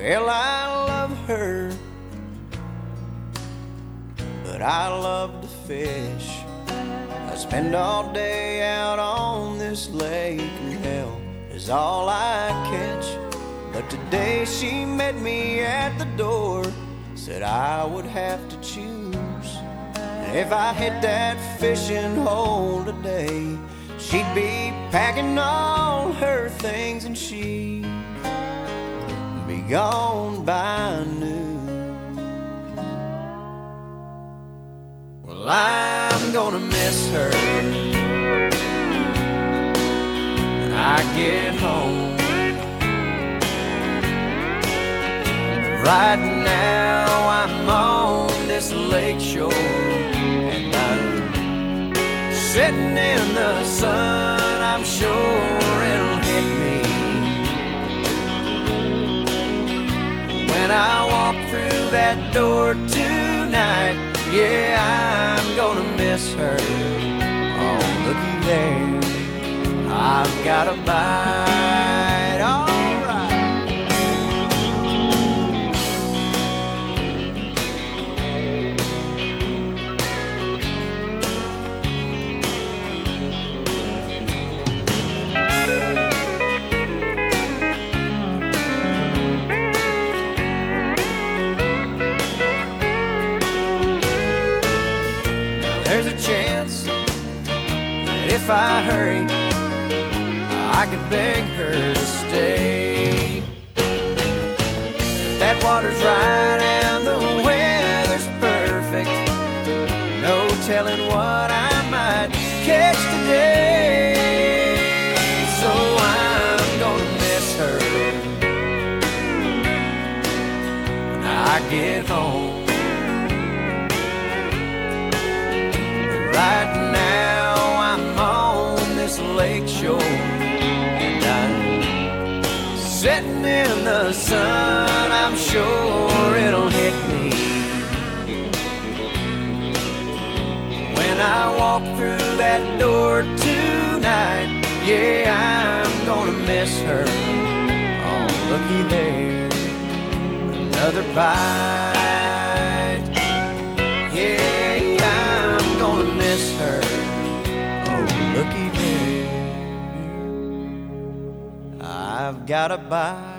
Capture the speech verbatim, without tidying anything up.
Well, I love her, but I love to fish. I spend all day out on this lake, and hell is all I catch. But today she met me at the door, said I would have to choose. And if I hit that fishing hole today, she'd be packing all her things and she'd be gone by noon. Well, I'm gonna miss her when I get home. Right now I'm on this lake shore, and I'm sitting in the sun. I'm sure it'll hit me when I walk through that door tonight. Yeah, I'm gonna miss her. Oh, looky there, I've got a bite. All right. There's a chance that if I hurry, I could beg her to stay. If that water's right and the weather's perfect, no telling what I might catch today. So I'm gonna miss her when I get home. Right now I'm on this lake shore, and I'm sitting in the sun. I'm sure it'll hit me when I walk through that door tonight. Yeah, I'm gonna miss her. Oh, looky there, another bite. Yeah, I'm gonna miss her. Oh, looky there, I've got a bite.